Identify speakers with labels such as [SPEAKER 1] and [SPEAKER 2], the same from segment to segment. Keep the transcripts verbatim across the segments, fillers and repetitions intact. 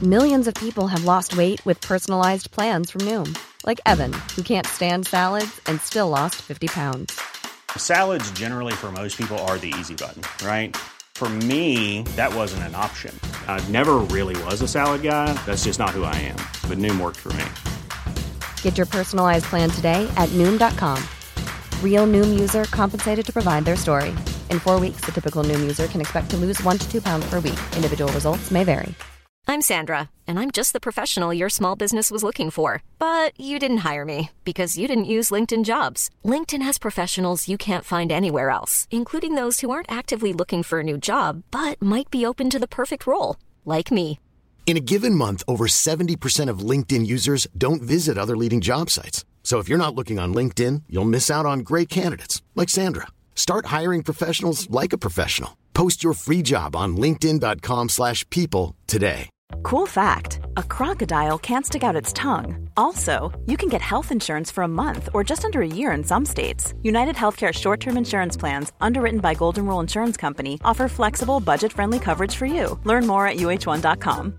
[SPEAKER 1] Millions of people have lost weight with personalized plans from Noom. Like Evan, who can't stand salads and still lost fifty pounds.
[SPEAKER 2] Salads generally for most people are the easy button, right? For me, that wasn't an option. I never really was a salad guy. That's just not who I am. But Noom worked for me.
[SPEAKER 1] Get your personalized plan today at Noom dot com. Real Noom user compensated to provide their story. In four weeks, the typical Noom user can expect to lose one to two pounds per week. Individual results may vary.
[SPEAKER 3] I'm Sandra, and I'm just the professional your small business was looking for. But you didn't hire me because you didn't use LinkedIn Jobs. LinkedIn has professionals you can't find anywhere else, including those who aren't actively looking for a new job, but might be open to the perfect role, like me.
[SPEAKER 4] In a given month, over seventy percent of LinkedIn users don't visit other leading job sites. So if you're not looking on LinkedIn, you'll miss out on great candidates, like Sandra. Start hiring professionals like a professional. Post your free job on linkedin dot com slash people today.
[SPEAKER 5] Cool fact, a crocodile can't stick out its tongue. Also, you can get health insurance for a month or just under a year in some states. United Healthcare short-term insurance plans, underwritten by Golden Rule Insurance Company, offer flexible, budget-friendly coverage for you. Learn more at u h one dot com.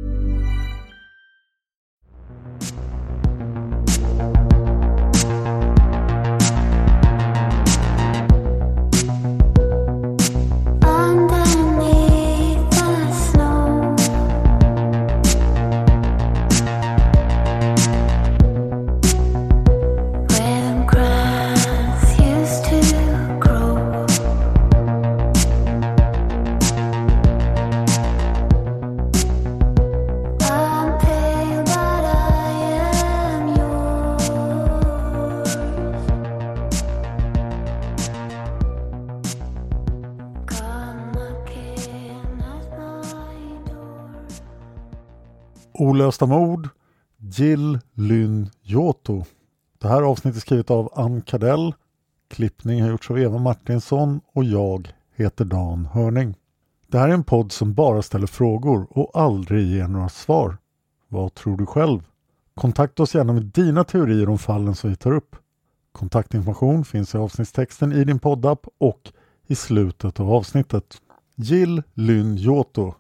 [SPEAKER 6] Olösta mord, Jill Lynn Giotto. Det här avsnittet är skrivet av Ann Kardell. Klippning har gjorts av Eva Martinsson och jag heter Dan Hörning. Det här är en podd som bara ställer frågor och aldrig ger några svar. Vad tror du själv? Kontakta oss gärna med dina teorier om fallen som vi tar upp. Kontaktinformation finns i avsnittstexten i din poddapp och i slutet av avsnittet. Jill Lynn Giotto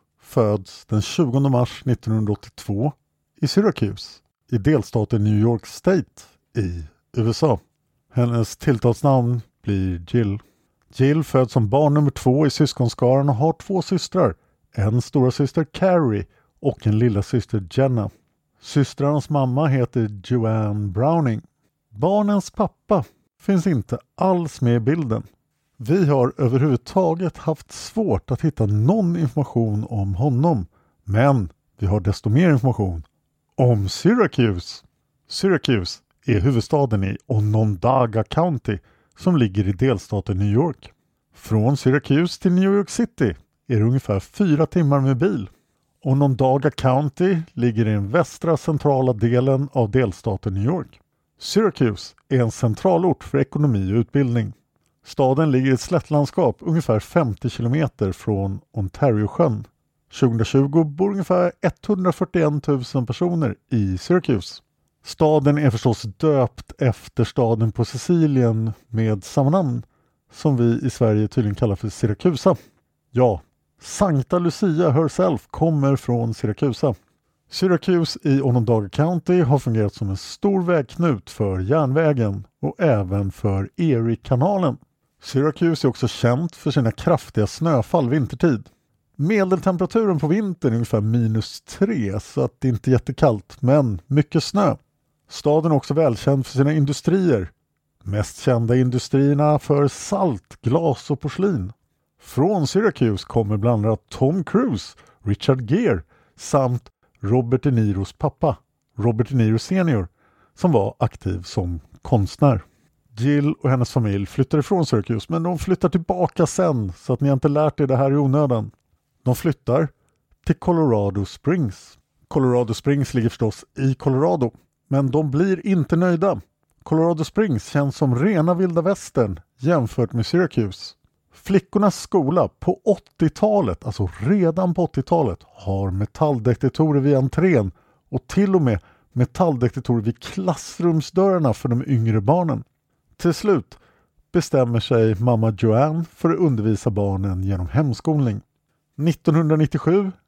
[SPEAKER 6] föds den tjugonde mars nittonhundraåttiotvå i Syracuse i delstaten New York State i U S A. Hennes tilltalsnamn blir Jill. Jill föds som barn nummer två i syskonskaran och har två systrar. En stora syster Carrie och en lilla syster Jenna. Systrarnas mamma heter Joanne Browning. Barnens pappa finns inte alls med i bilden. Vi har överhuvudtaget haft svårt att hitta någon information om honom. Men vi har desto mer information om Syracuse. Syracuse är huvudstaden i Onondaga County som ligger i delstaten New York. Från Syracuse till New York City är det ungefär fyra timmar med bil. Onondaga County ligger i den västra centrala delen av delstaten New York. Syracuse är en centralort för ekonomi och utbildning. Staden ligger i ett slättlandskap ungefär femtio kilometer från Ontariosjön. tjugohundratjugo bor ungefär etthundrafyrtioen tusen personer i Syracuse. Staden är förstås döpt efter staden på Sicilien med samma namn som vi i Sverige tydligen kallar för Syrakusa. Ja, Sankta Lucia herself kommer från Syrakusa. Syracuse i Onondaga County har fungerat som en stor vägknut för järnvägen och även för Erie-kanalen. Syracuse är också känt för sina kraftiga snöfall vintertid. Medeltemperaturen på vintern är ungefär minus tre, så att det inte är jättekallt, men mycket snö. Staden är också välkänd för sina industrier. Mest kända industrierna för salt, glas och porslin. Från Syracuse kommer bland annat Tom Cruise, Richard Gere samt Robert De Niros pappa, Robert De Niro senior, som var aktiv som konstnär. Jill och hennes familj flyttar ifrån Syracuse, men de flyttar tillbaka sen, så att ni inte lärt er det här i onödan. De flyttar till Colorado Springs. Colorado Springs ligger förstås i Colorado, men de blir inte nöjda. Colorado Springs känns som rena vilda västern jämfört med Syracuse. Flickornas skola på åttiotalet, alltså redan på åttiotalet, har metalldetektorer vid entrén och till och med metalldetektorer vid klassrumsdörrarna för de yngre barnen. Till slut bestämmer sig mamma Joanne för att undervisa barnen genom hemskolning. nittonhundranittiosju,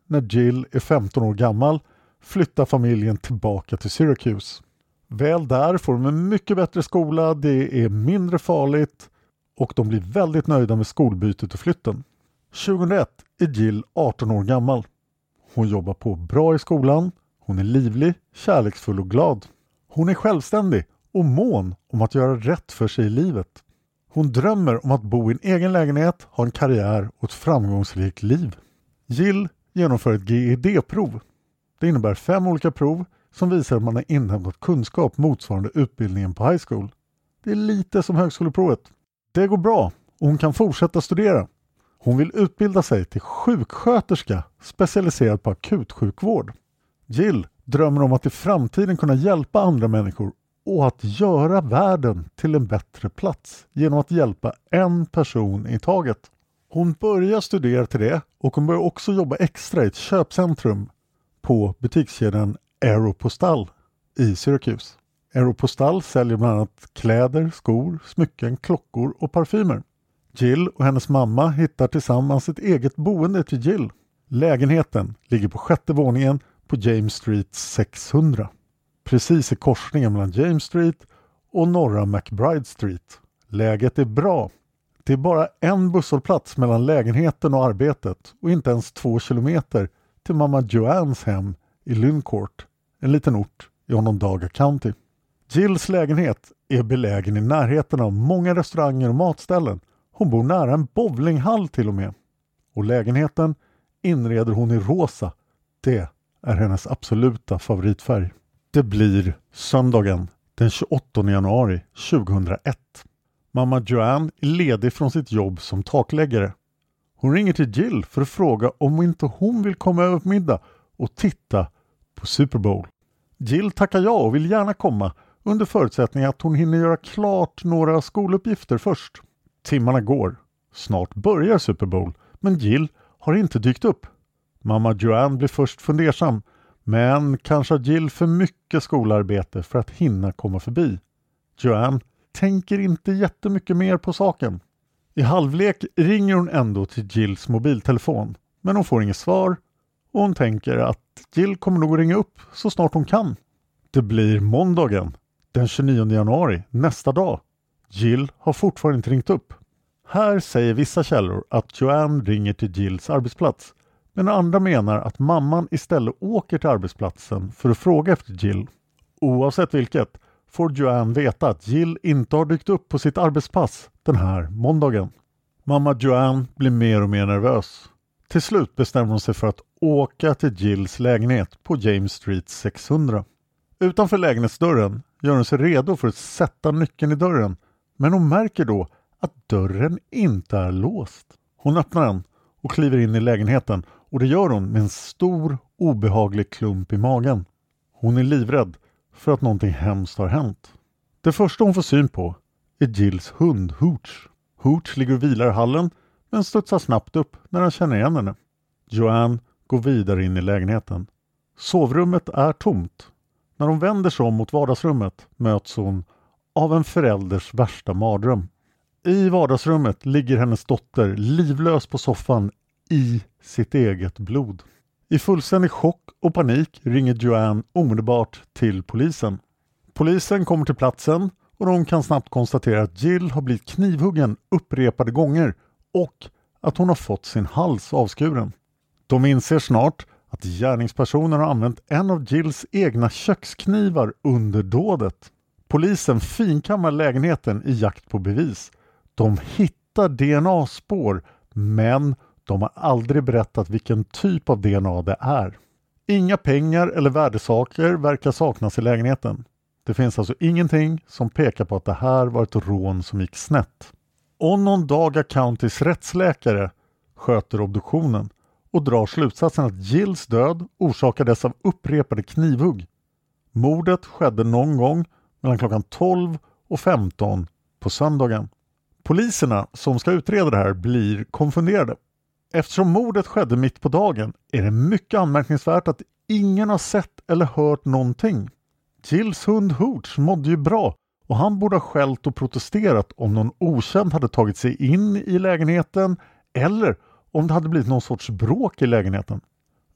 [SPEAKER 6] när Jill är femton år gammal, flyttar familjen tillbaka till Syracuse. Väl där får de en mycket bättre skola, det är mindre farligt och de blir väldigt nöjda med skolbytet och flytten. tjugohundraett är Jill arton år gammal. Hon jobbar på bra i skolan, hon är livlig, kärleksfull och glad. Hon är självständig och mån om att göra rätt för sig i livet. Hon drömmer om att bo i en egen lägenhet, ha en karriär och ett framgångsrikt liv. Jill genomför ett G E D-prov. Det innebär fem olika prov som visar att man har inhämtat kunskap motsvarande utbildningen på high school. Det är lite som högskoleprovet. Det går bra och hon kan fortsätta studera. Hon vill utbilda sig till sjuksköterska specialiserad på akutsjukvård. Jill drömmer om att i framtiden kunna hjälpa andra människor och att göra världen till en bättre plats genom att hjälpa en person i taget. Hon börjar studera till det och hon börjar också jobba extra i ett köpcentrum på butikskedjan Aeropostale i Syracuse. Aeropostale säljer bland annat kläder, skor, smycken, klockor och parfymer. Jill och hennes mamma hittar tillsammans ett eget boende till Jill. Lägenheten ligger på sjätte våningen på James Street sexhundra. Precis i korsningen mellan James Street och norra McBride Street. Läget är bra. Det är bara en busshållplats mellan lägenheten och arbetet och inte ens två kilometer till mamma Joannes hem i Lyncourt, en liten ort i Onondaga County. Jills lägenhet är belägen i närheten av många restauranger och matställen. Hon bor nära en bowlinghall till och med. Och lägenheten inreder hon i rosa. Det är hennes absoluta favoritfärg. Det blir söndagen den tjugoåttonde januari tjugohundraett. Mamma Joanne är ledig från sitt jobb som takläggare. Hon ringer till Jill för att fråga om inte hon vill komma över på middag och titta på Super Bowl. Jill tackar ja och vill gärna komma under förutsättning att hon hinner göra klart några skoluppgifter först. Timmarna går. Snart börjar Super Bowl, men Jill har inte dykt upp. Mamma Joanne blir först fundersam, men kanske har Jill för mycket skolarbete för att hinna komma förbi. Joanne tänker inte jättemycket mer på saken. I halvlek ringer hon ändå till Jills mobiltelefon, men hon får inget svar och hon tänker att Jill kommer nog ringa upp så snart hon kan. Det blir måndagen, den tjugonionde januari, nästa dag. Jill har fortfarande inte ringt upp. Här säger vissa källor att Joanne ringer till Jills arbetsplats, men andra menar att mamman istället åker till arbetsplatsen för att fråga efter Jill. Oavsett vilket får Joanne veta att Jill inte har dykt upp på sitt arbetspass den här måndagen. Mamma Joanne blir mer och mer nervös. Till slut bestämmer hon sig för att åka till Jills lägenhet på James Street sexhundra. Utanför lägenhetsdörren gör hon sig redo för att sätta nyckeln i dörren, men hon märker då att dörren inte är låst. Hon öppnar den och kliver in i lägenheten och det gör hon med en stor obehaglig klump i magen. Hon är livrädd för att någonting hemskt har hänt. Det första hon får syn på är Jills hund Hooch. Hooch ligger och vilar i hallen men studsar snabbt upp när han känner igen henne. Joanne går vidare in i lägenheten. Sovrummet är tomt. När hon vänder sig om mot vardagsrummet möts hon av en förälders värsta mardröm. I vardagsrummet ligger hennes dotter livlös på soffan i sitt eget blod. I fullständig chock och panik ringer Joanne omedelbart till polisen. Polisen kommer till platsen och de kan snabbt konstatera att Jill har blivit knivhuggen upprepade gånger och att hon har fått sin hals avskuren. De inser snart att gärningspersonen har använt en av Jills egna köksknivar under dådet. Polisen finkammar lägenheten i jakt på bevis. De hittar D N A-spår, men de har aldrig berättat vilken typ av D N A det är. Inga pengar eller värdesaker verkar saknas i lägenheten. Det finns alltså ingenting som pekar på att det här var ett rån som gick snett. Onondaga Countys rättsläkare sköter obduktionen och drar slutsatsen att Jills död orsakades av upprepade knivhugg. Mordet skedde någon gång mellan klockan tolv och femton på söndagen. Poliserna som ska utreda det här blir konfunderade. Eftersom mordet skedde mitt på dagen är det mycket anmärkningsvärt att ingen har sett eller hört någonting. Jills hund Hooch mådde ju bra och han borde ha skällt och protesterat om någon okänd hade tagit sig in i lägenheten eller om det hade blivit någon sorts bråk i lägenheten.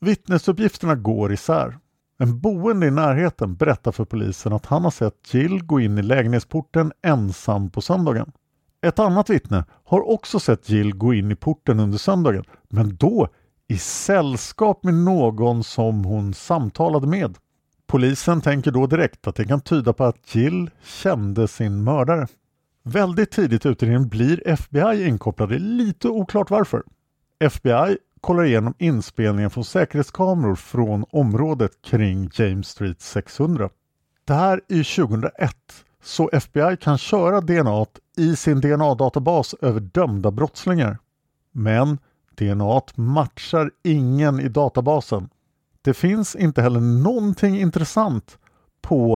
[SPEAKER 6] Vittnesuppgifterna går isär. En boende i närheten berättar för polisen att han har sett Jill gå in i lägenhetsporten ensam på söndagen. Ett annat vittne har också sett Jill gå in i porten under söndagen, men då i sällskap med någon som hon samtalade med. Polisen tänker då direkt att det kan tyda på att Jill kände sin mördare. Väldigt tidigt i utredningen blir F B I inkopplade, lite oklart varför. F B I kollar igenom inspelningen från säkerhetskameror från området kring James Street sexhundra. Det här är tjugohundraett, så F B I kan köra D N A i sin D N A-databas över dömda brottslingar. Men D N A matchar ingen i databasen. Det finns inte heller någonting intressant på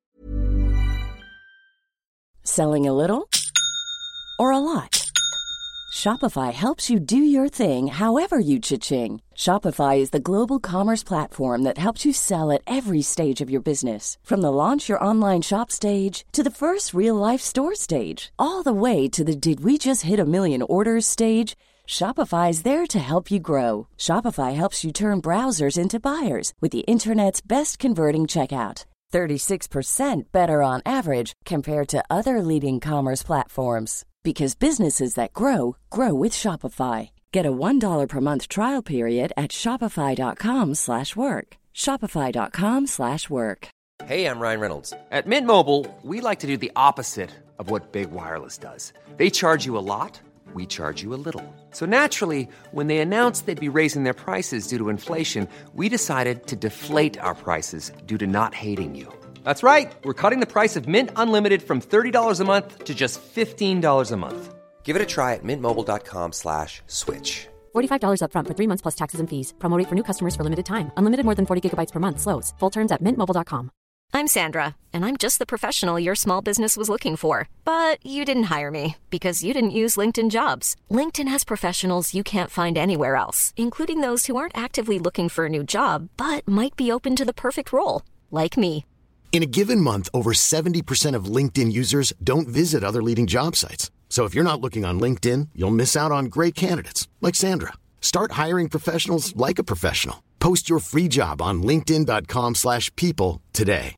[SPEAKER 7] Selling a little or a lot? Shopify helps you do your thing however you cha-ching. Shopify is the global commerce platform that helps you sell at every stage of your business. From the launch your online shop stage to the first real-life store stage, all the way to the did we just hit a million orders stage. Shopify is there to help you grow. Shopify helps you turn browsers into buyers with the internet's best converting checkout. thirty-six percent better on average compared to other leading commerce platforms. Because businesses that grow, grow with Shopify. Get a one dollar per month trial period at shopify.com slash work. Shopify.com slash work.
[SPEAKER 8] Hey, I'm Ryan Reynolds. At Mint Mobile, we like to do the opposite of what Big Wireless does. They charge you a lot. We charge you a little. So naturally, when they announced they'd be raising their prices due to inflation, we decided to deflate our prices due to not hating you. That's right. We're cutting the price of Mint Unlimited from thirty dollars a month to just fifteen dollars a month. Give it a try at mintmobile.com slash switch.
[SPEAKER 9] forty-five dollars up front for three months plus taxes and fees. Promo rate for new customers for limited time. Unlimited more than forty gigabytes per month slows. Full terms at mint mobile dot com.
[SPEAKER 3] I'm Sandra, and I'm just the professional your small business was looking for. But you didn't hire me because you didn't use LinkedIn Jobs. LinkedIn has professionals you can't find anywhere else, including those who aren't actively looking for a new job, but might be open to the perfect role, like me.
[SPEAKER 4] In a given month, over seventy percent of LinkedIn users don't visit other leading job sites. So if you're not looking on LinkedIn, you'll miss out on great candidates like Sandra. Start hiring professionals like a professional. Post your free job on linkedin.com slash people today.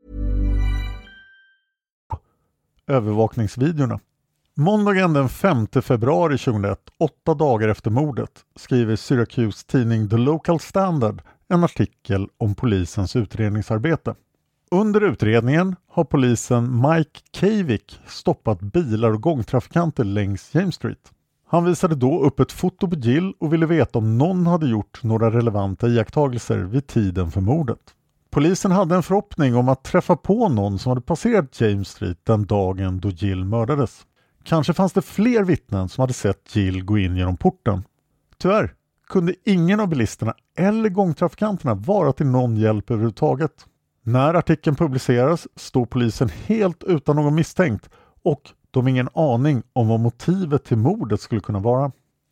[SPEAKER 6] Övervakningsvideorna. Måndagen den femte februari tjugohundraett, åtta dagar efter mordet, skriver Syracuse tidning The Local Standard en artikel om polisens utredningsarbete. Under utredningen har polisen Mike Kavick stoppat bilar och gångtrafikanter längs James Street. Han visade då upp ett foto på Jill och ville veta om någon hade gjort några relevanta iakttagelser vid tiden för mordet. Polisen hade en förhoppning om att träffa på någon som hade passerat James Street den dagen då Jill mördades. Kanske fanns det fler vittnen som hade sett Jill gå in genom porten. Tyvärr kunde ingen av bilisterna eller gångtrafikanterna vara till någon hjälp överhuvudtaget. När artikeln publiceras står polisen helt utan någon misstänkt och de har ingen aning om vad motivet till mordet skulle kunna vara.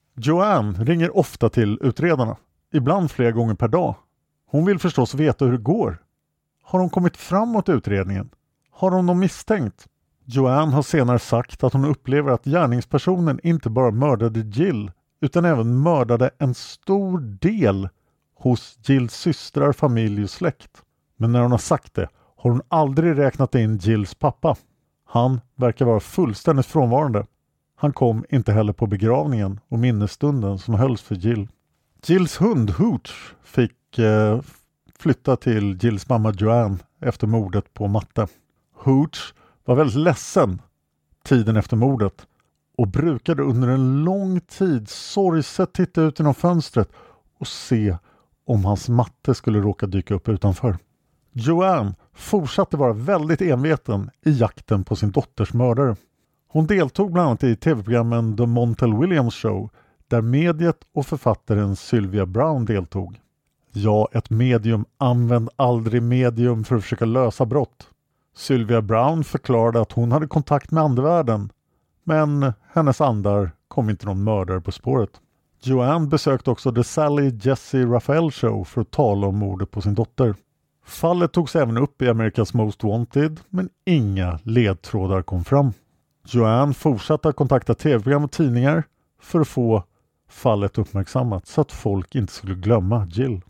[SPEAKER 6] Joanne ringer ofta till utredarna, ibland flera gånger per dag. Hon vill förstås veta hur det går. Har de kommit framåt i utredningen? Har de någon misstänkt? Joanne har senare sagt att hon upplever att gärningspersonen inte bara mördade Jill utan även mördade en stor del hos Jills systrar, familj och släkt. Men när hon har sagt det har hon aldrig räknat in Jills pappa. Han verkar vara fullständigt frånvarande. Han kom inte heller på begravningen och minnesstunden som hölls för Jill. Jills hund Hooch fick eh, flytta till Jills mamma Joanne efter mordet på Matte. Hooch var väldigt ledsen tiden efter mordet och brukade under en lång tid sorgset titta ut genom fönstret och se om hans matte skulle råka dyka upp utanför. Joanne fortsatte vara väldigt enveten i jakten på sin dotters mördare. Hon deltog bland annat i tv-programmen The Montel Williams Show där mediet och författaren Sylvia Brown deltog. Ja, ett medium, använd aldrig medium för att försöka lösa brott. Sylvia Brown förklarade att hon hade kontakt med andevärlden, men hennes andar kom inte någon mördare på spåret. Joanne besökte också The Sally Jesse Raphael Show för att tala om mordet på sin dotter. Fallet togs även upp i America's Most Wanted, men inga ledtrådar kom fram. Joanne fortsatte att kontakta tv-program och tidningar för att få fallet uppmärksammat så att folk inte skulle glömma Jill.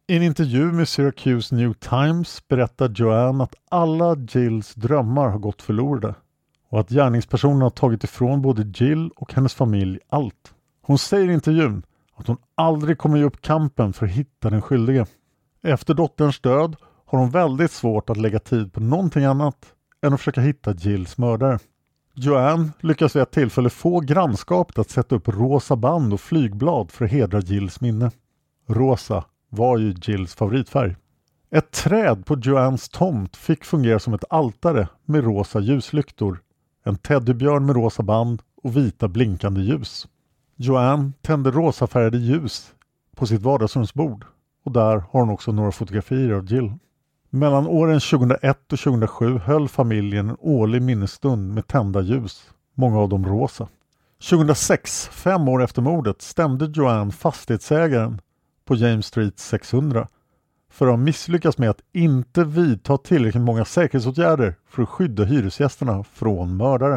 [SPEAKER 6] I en intervju med Syracuse New Times berättar Joanne att alla Jills drömmar har gått förlorade och att gärningspersonen har tagit ifrån både Jill och hennes familj allt. Hon säger i intervjun att hon aldrig kommer ge upp kampen för att hitta den skyldige. Efter dotterns död har hon väldigt svårt att lägga tid på någonting annat än att försöka hitta Jills mördare. Joanne lyckas vid ett tillfälle få grannskapet att sätta upp rosa band och flygblad för att hedra Jills minne. Rosa var ju Jills favoritfärg. Ett träd på Joannes tomt fick fungera som ett altare med rosa ljuslyktor, en teddybjörn med rosa band och vita blinkande ljus. Joanne tände rosafärgade ljus på sitt vardagsrumsbord och där har hon också några fotografier av Jill. Mellan åren tjugohundraett och tjugohundrasju höll familjen en årlig minnesstund med tända ljus, många av dem rosa. tjugohundrasex, fem år efter mordet, stämde Joanne fastighetsägaren på James Street sexhundra för att ha misslyckats med att inte vidta tillräckligt många säkerhetsåtgärder för att skydda hyresgästerna från mördare.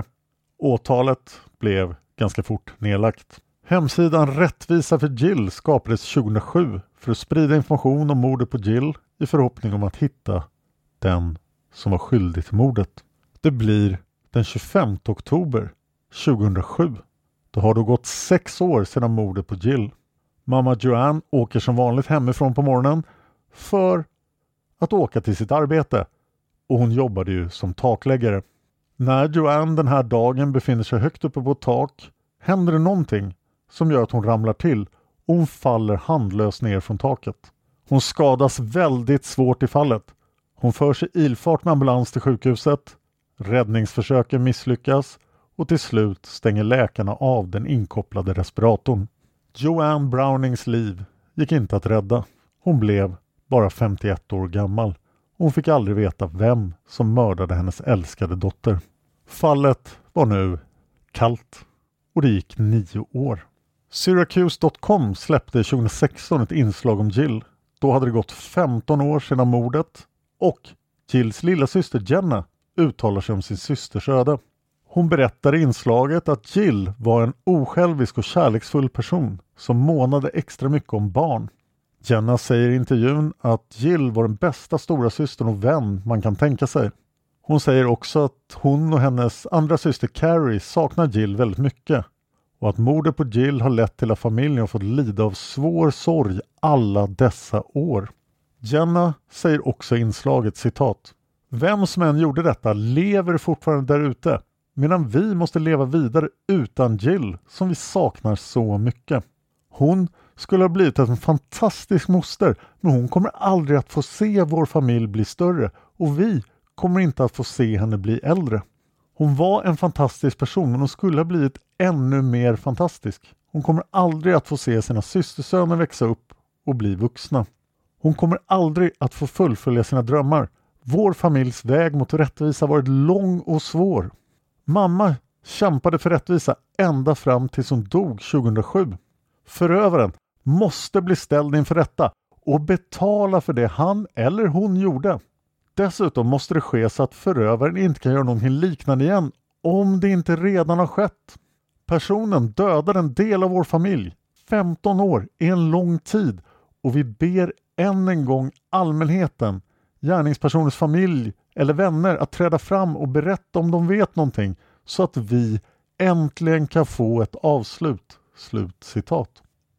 [SPEAKER 6] Åtalet blev ganska fort nedlagt. Hemsidan Rättvisa för Jill skapades tjugohundrasju för att sprida information om mordet på Jill i förhoppning om att hitta den som var skyldig till mordet. Det blir den tjugofemte oktober tjugohundrasju. Det har då gått sex år sedan mordet på Jill. Mamma Joanne åker som vanligt hemifrån på morgonen för att åka till sitt arbete och hon jobbade ju som takläggare. När Joanne den här dagen befinner sig högt uppe på ett tak händer det någonting som gör att hon ramlar till och hon faller handlös ner från taket. Hon skadas väldigt svårt i fallet. Hon för sig ilfart med ambulans till sjukhuset. Räddningsförsöken misslyckas och till slut stänger läkarna av den inkopplade respiratorn. Joanne Brownings liv gick inte att rädda. Hon blev bara femtioett år gammal. Hon fick aldrig veta vem som mördade hennes älskade dotter. Fallet var nu kallt och det gick nio år. Syracuse punkt com släppte tjugohundrasexton ett inslag om Jill. Då hade det gått femton år sedan mordet och Jills lilla syster Jenna uttalar sig om sin systers öde. Hon berättar i inslaget att Jill var en osjälvisk och kärleksfull person som månade extra mycket om barn. Jenna säger i intervjun att Jill var den bästa stora systern och vän man kan tänka sig. Hon säger också att hon och hennes andra syster Carrie saknar Jill väldigt mycket och att mordet på Jill har lett till att familjen har fått lida av svår sorg alla dessa år. Jenna säger också i inslaget citat: "Vem som än gjorde detta lever fortfarande där ute, medan vi måste leva vidare utan Jill som vi saknar så mycket. Hon skulle ha blivit en fantastisk moster, men hon kommer aldrig att få se vår familj bli större och vi kommer inte att få se henne bli äldre. Hon var en fantastisk person, men hon skulle ha blivit ännu mer fantastisk. Hon kommer aldrig att få se sina systersöner växa upp och bli vuxna. Hon kommer aldrig att få fullfölja sina drömmar. Vår familjs väg mot rättvisa har varit lång och svår. Mamma kämpade för rättvisa ända fram tills hon dog tjugohundrasju. Förövaren måste bli ställd inför rätta och betala för det han eller hon gjorde. Dessutom måste det ske så att förövaren inte kan göra någonting liknande igen om det inte redan har skett. Personen dödade en del av vår familj. femton år är en lång tid och vi ber än en gång allmänheten, gärningspersonens familj eller vänner att träda fram och berätta om de vet någonting så att vi äntligen kan få ett avslut." Slut citat.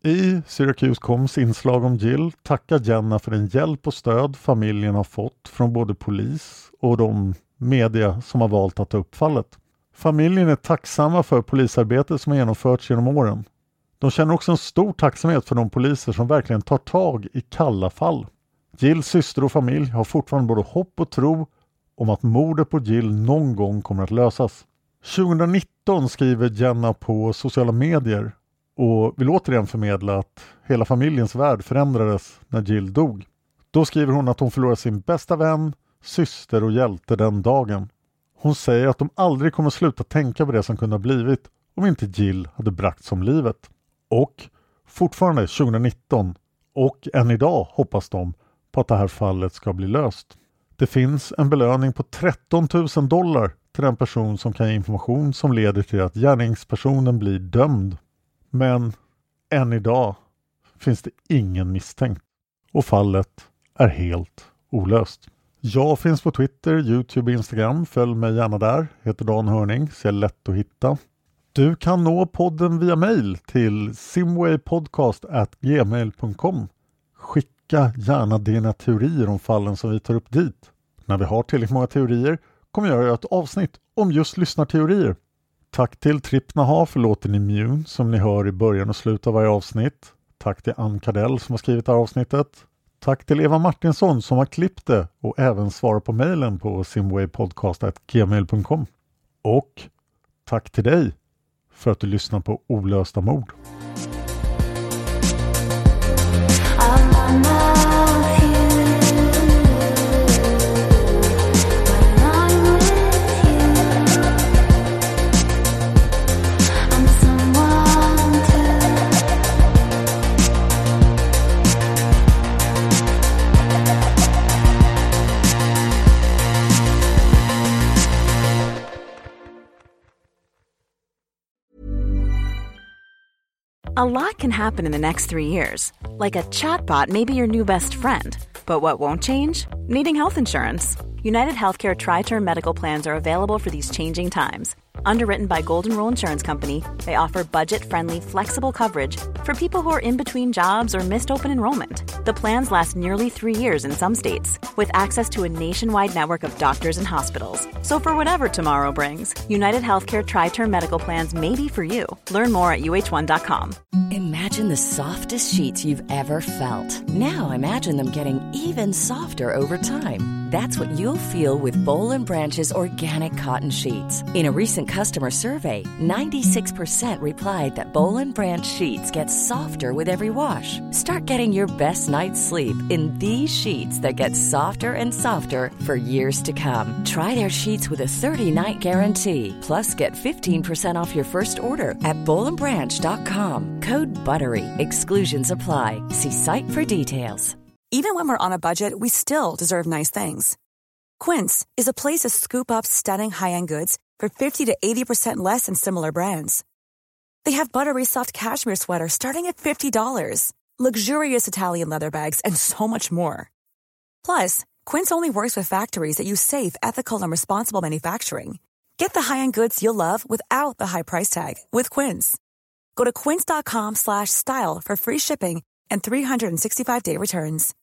[SPEAKER 6] I Syracuse punkt coms inslag om Jill tackar Jenna för den hjälp och stöd familjen har fått från både polis och de media som har valt att ta upp fallet. Familjen är tacksamma för polisarbetet som har genomförts genom åren. De känner också en stor tacksamhet för de poliser som verkligen tar tag i kalla fall. Jills syster och familj har fortfarande både hopp och tro om att mordet på Jill någon gång kommer att lösas. tjugonitton skriver Jenna på sociala medier och vill återigen förmedla att hela familjens värld förändrades när Jill dog. Då skriver hon att hon förlorade sin bästa vän, syster och hjälte den dagen. Hon säger att de aldrig kommer sluta tänka på det som kunde ha blivit om inte Jill hade bragts om livet. Och fortfarande tjugonitton och än idag hoppas de på att det här fallet ska bli löst. Det finns en belöning på tretton tusen dollar till den person som kan ge information som leder till att gärningspersonen blir dömd. Men än idag finns det ingen misstänkt. och fallet är helt olöst. Jag finns på Twitter, YouTube och Instagram. Följ mig gärna där. Heter Dan Hörning, så är lätt att hitta. Du kan nå podden via mail till simwaypodcast at gmail dot com. Skicka gärna dina teorier om fallen som vi tar upp dit. När vi har tillräckligt många teorier kommer jag göra ett avsnitt om just lyssnarteorier. Tack till Tripp Naha för låten Immune som ni hör i början och slutet av varje avsnitt. Tack till Ann Kardell som har skrivit det här avsnittet. Tack till Eva Martinsson som har klippt det och även svarat på mejlen på simwaypodcast at gmail dot com. Och tack till dig för att du lyssnar på Olösta mord.
[SPEAKER 5] A lot can happen in the next three years. Like a chatbot may be your new best friend. But what won't change? Needing health insurance. United Healthcare Tri-Term Medical Plans are available for these changing times. Underwritten by Golden Rule Insurance Company, they offer budget-friendly, flexible coverage for people who are in between jobs or missed open enrollment. The plans last nearly three years in some states, with access to a nationwide network of doctors and hospitals. So for whatever tomorrow brings, United Healthcare Tri-Term Medical Plans may be for you. Learn more at U H one dot com.
[SPEAKER 7] Imagine the softest sheets you've ever felt. Now imagine them getting even softer over time. That's what you'll feel with Boll and Branch's organic cotton sheets. In a recent customer survey, ninety-six percent replied that Boll and Branch sheets get softer with every wash. Start getting your best night's sleep in these sheets that get softer and softer for years to come. Try their sheets with a thirty-night guarantee. Plus, get fifteen percent off your first order at boll and branch dot com. Code BUTTERY. Exclusions apply. See site for details.
[SPEAKER 10] Even when we're on a budget, we still deserve nice things. Quince is a place to scoop up stunning high-end goods for fifty to eighty percent less than similar brands. They have buttery soft cashmere sweaters starting at fifty dollars, luxurious Italian leather bags, and so much more. Plus, Quince only works with factories that use safe, ethical, and responsible manufacturing. Get the high-end goods you'll love without the high price tag with Quince. Go to quince dot com slash style for free shipping and three sixty-five day returns.